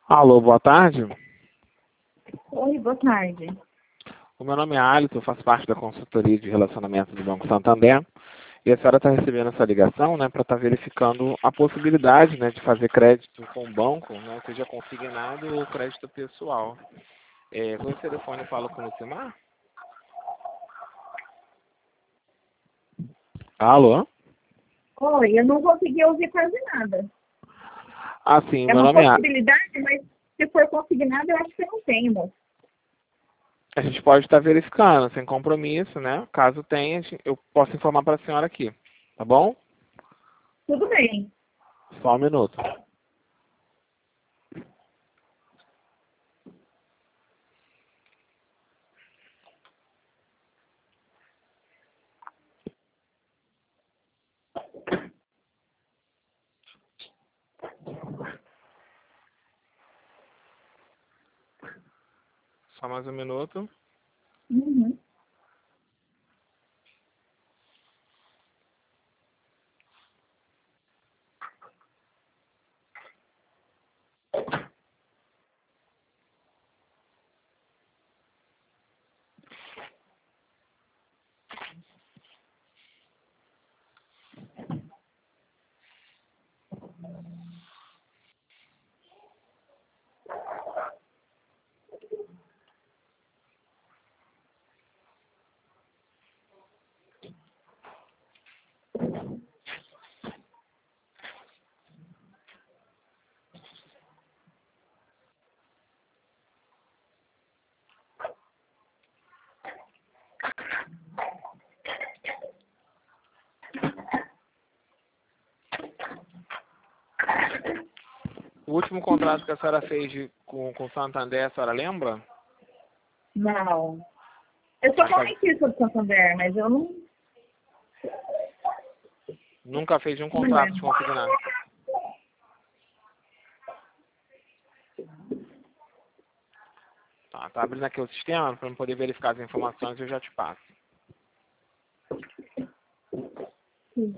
Alô, boa tarde. Oi, boa tarde. O meu nome é Alisson, eu faço parte da consultoria de relacionamento do Banco Santander. E a senhora está recebendo essa ligação, né, para estar verificando a possibilidade, né, de fazer crédito com o banco, né, seja consignado ou crédito pessoal. Com esse telefone eu falo com o Lucimar? Alô? Oi, eu não consegui ouvir quase nada. Ah, sim, É meu uma nome é Alisson. possibilidade, mas se for consignado, eu acho que eu não tenho, moço. A gente pode estar verificando, sem compromisso, né? Caso tenha, eu posso informar para a senhora aqui, tá bom? Tudo bem. Só um minuto. Só mais um minuto. Uhum. O último contrato que a senhora fez com o Santander, a senhora lembra? Não. Eu sou correntista do Santander, mas eu não Nunca fez nenhum me contrato de lembro. consignado. Tá abrindo aqui o sistema para eu poder verificar as informações e eu já te passo. Sim.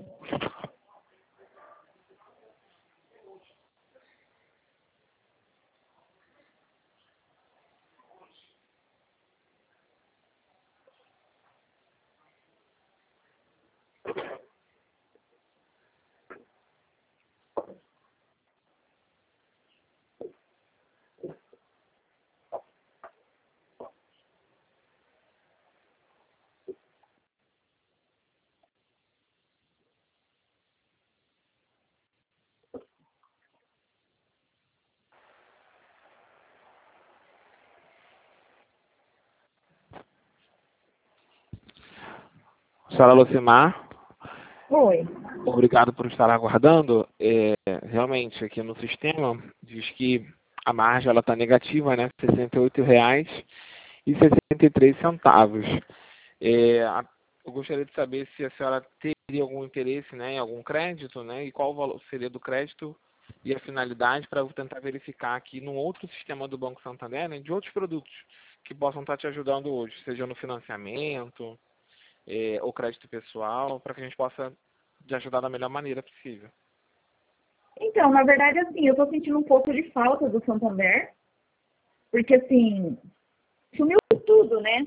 Senhora Lucimar, Oi. obrigado por estar aguardando. Realmente, aqui no sistema, diz que a margem está negativa, né? R$ 68,63. Eu gostaria de saber se a senhora teria algum interesse, né, em algum crédito, né? E qual o valor seria do crédito e a finalidade para eu tentar verificar aqui num outro sistema do Banco Santander, né, de outros produtos que possam estar te ajudando hoje, seja no financiamento, ou crédito pessoal, para que a gente possa te ajudar da melhor maneira possível. Então, na verdade, assim, eu tô sentindo um pouco de falta do Santander, porque, assim, sumiu tudo, né?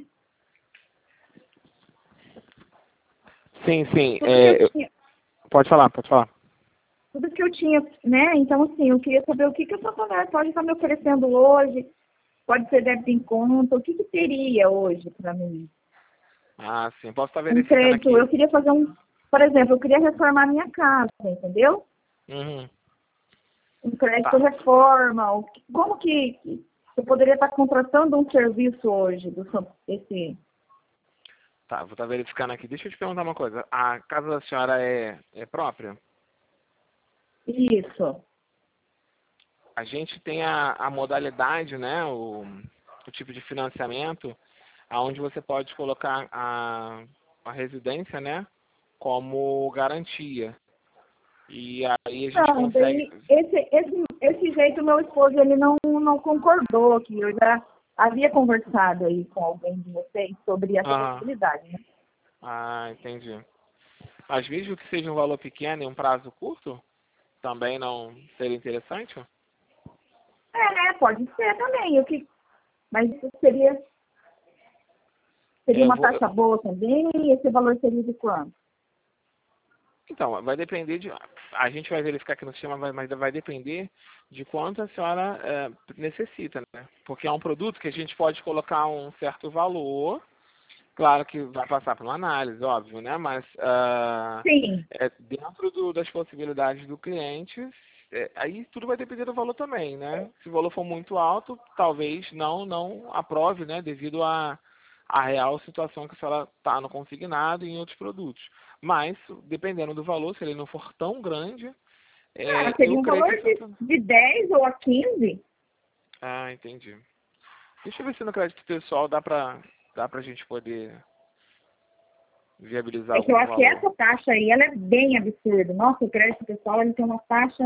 Sim, sim. Tudo que eu tinha, Pode falar, pode falar. tudo que eu tinha, né? Então, assim, eu queria saber o que o Santander pode estar me oferecendo hoje, pode ser débito em conta, o que teria hoje para mim? Ah, sim. Posso estar Um verificando crédito, aqui. eu queria fazer por exemplo, eu queria reformar minha casa, entendeu? Uhum. Um crédito Tá. reforma, como que eu poderia estar contratando um serviço hoje esse. Tá, vou estar verificando aqui. Deixa eu te perguntar uma coisa. A casa da senhora é própria? Isso. A gente tem a modalidade, né, o tipo de financiamento, aonde você pode colocar a residência, né, como garantia. E aí a gente Não, consegue... daí esse jeito meu esposo ele não concordou, que eu já havia conversado aí com alguém de vocês sobre essa Ah, possibilidade, né? entendi. Mas mesmo que seja um valor pequeno e um prazo curto, também não seria interessante? É, né? pode ser também. Mas isso seria uma taxa boa também, e esse valor seria de quanto? Então, vai depender de... A gente vai verificar aqui no sistema, mas vai depender de quanto a senhora necessita, né? Porque é um produto que a gente pode colocar um certo valor, claro que vai passar por uma análise, óbvio, né? Mas Sim. dentro das possibilidades do cliente, aí tudo vai depender do valor também, né? Se o valor for muito alto, talvez não aprove, né? Devido à real situação que a senhora está no consignado e em outros produtos. Mas, dependendo do valor, se ele não for tão grande, seria eu um creio valor que... de 10 ou a 15. Ah, entendi. Deixa eu ver se no crédito pessoal dá pra gente poder viabilizar É que eu algum acho que valor. essa taxa aí, ela é bem absurda. Nossa, o crédito pessoal, ele tem uma taxa...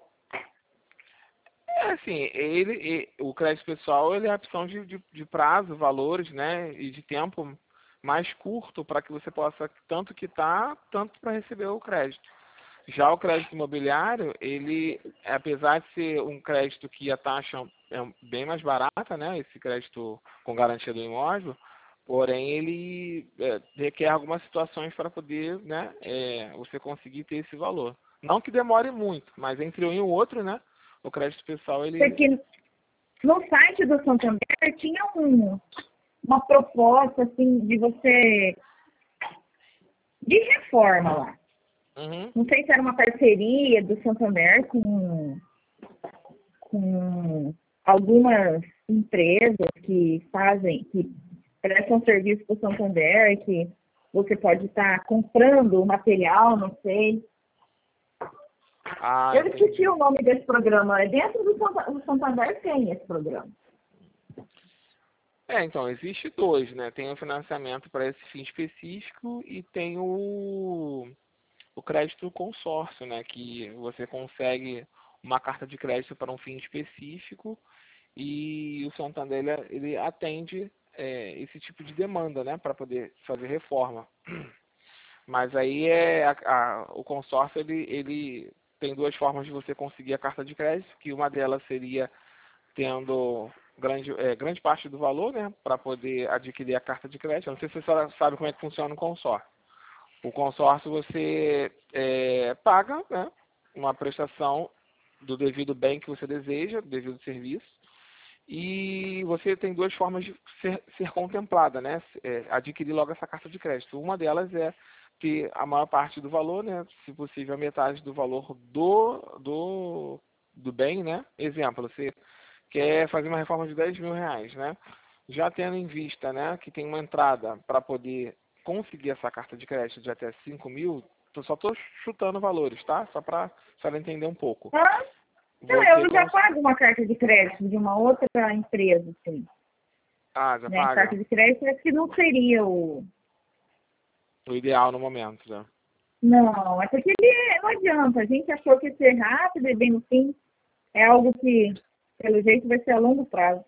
Assim, o crédito pessoal, ele é a opção de prazo, valores, né, e de tempo mais curto para que você possa tanto quitar, tanto para receber o crédito. Já o crédito imobiliário, ele, apesar de ser um crédito que a taxa é bem mais barata, né, esse crédito com garantia do imóvel, porém ele requer algumas situações para poder, né, você conseguir ter esse valor. Não que demore muito, mas entre um e o outro, né, o crédito pessoal, ele... Porque no site do Santander tinha uma proposta, assim, de você... de reforma lá. Uhum. Não sei se era uma parceria do Santander com algumas empresas que prestam serviço para o Santander, que você pode estar comprando o material, não sei. Ah, Eu esqueci entendi. o nome desse programa. É dentro do Santander tem esse programa. Então, existe dois, né? Tem o financiamento para esse fim específico e tem o crédito consórcio, né? Que você consegue uma carta de crédito para um fim específico e o Santander ele atende esse tipo de demanda, né? Para poder fazer reforma. Mas aí o consórcio ele tem duas formas de você conseguir a carta de crédito, que uma delas seria tendo grande parte do valor, né, para poder adquirir a carta de crédito. Eu não sei se você sabe como é que funciona o consórcio. O consórcio você paga, né, uma prestação do devido bem que você deseja, do devido serviço, e você tem duas formas de ser contemplada, né, adquirir logo essa carta de crédito. Uma delas é ter a maior parte do valor, né, se possível a metade do valor do bem, né. Exemplo, você quer fazer uma reforma de R$ 10.000, né? Já tendo em vista, né, que tem uma entrada para poder conseguir essa carta de crédito de até 5.000, só estou chutando valores, tá? Só para entender um pouco. Ah, não, Você eu já pago uma carta de crédito de uma outra empresa, sim. já Né? paga? Carta de crédito é que não seria o... O ideal no momento, né? Não, é porque não adianta. A gente achou que ia ser rápido e bem no fim é algo que, pelo jeito, vai ser a longo prazo.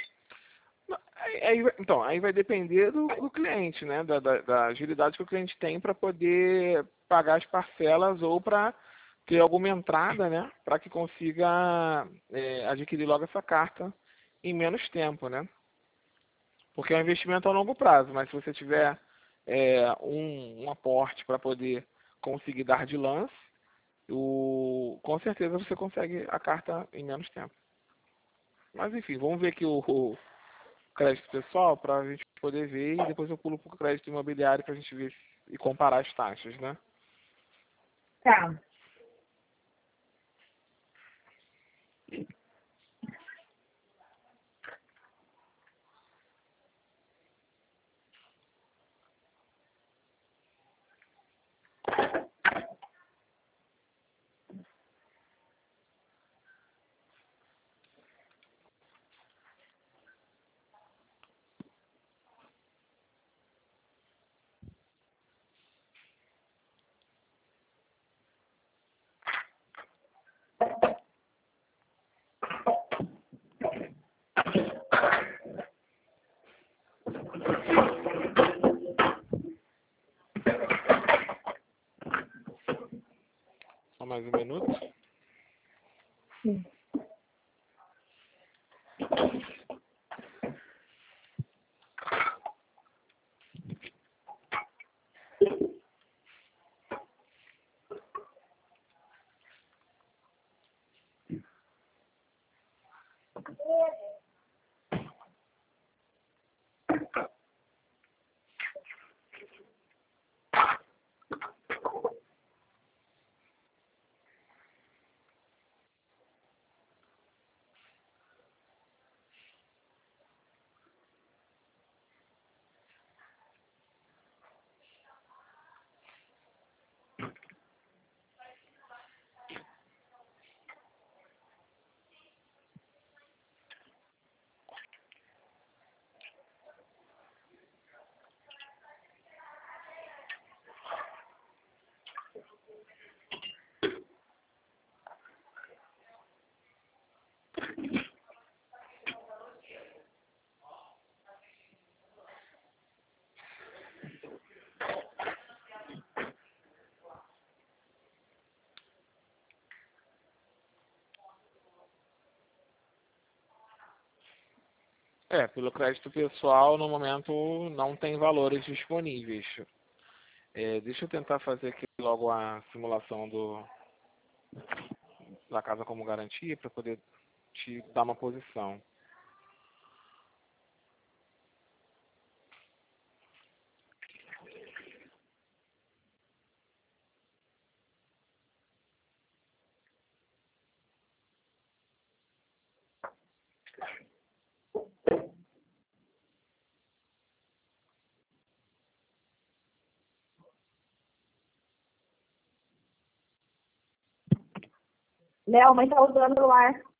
Então, aí vai depender do cliente, né? Da agilidade que o cliente tem para poder pagar as parcelas ou para ter alguma entrada, né? Para que consiga adquirir logo essa carta em menos tempo, né? Porque é um investimento a longo prazo, mas se você tiver um aporte para poder conseguir dar de lance, com certeza você consegue a carta em menos tempo. Mas enfim, vamos ver aqui o crédito pessoal para a gente poder ver e depois eu pulo para o crédito imobiliário para a gente ver e comparar as taxas, né? Tá. Pelo crédito pessoal, no momento não tem valores disponíveis. Deixa eu tentar fazer aqui logo a simulação da casa como garantia para poder te dar uma posição. Léo, mãe tá usando o celular.